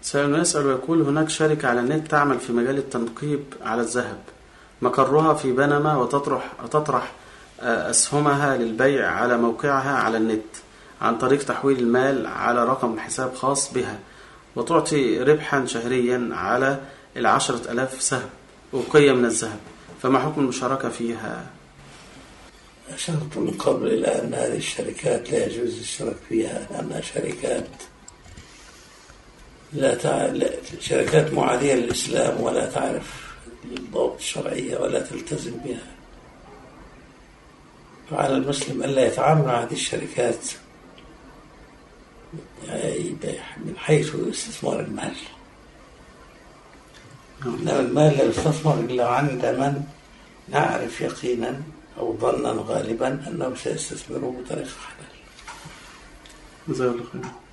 سائل يسأل ويقول: هناك شركة على النت تعمل في مجال التنقيب على الذهب، مقرها في بنما، وتطرح أسهمها للبيع على موقعها على النت عن طريق تحويل المال على رقم حساب خاص بها، وتعطي ربحا شهريا على 10,000 سهم أوقية من الذهب، فما حكم المشاركة فيها؟ أشرت من قبل إلى أن هذه الشركات لا يجوز الاشتراك فيها، لأنها شركات شركات معادية للإسلام، ولا تعرف الضوابط الشرعية ولا تلتزم بها. فعلى المسلم ألا يتعامل مع هذه الشركات من حيث استثمار المال، إنما المال لا يستثمر إلا عند من نعرف يقينا أو ظنا غالبا أنه سيستثمره بطريقة حلال. جزاك الله خير.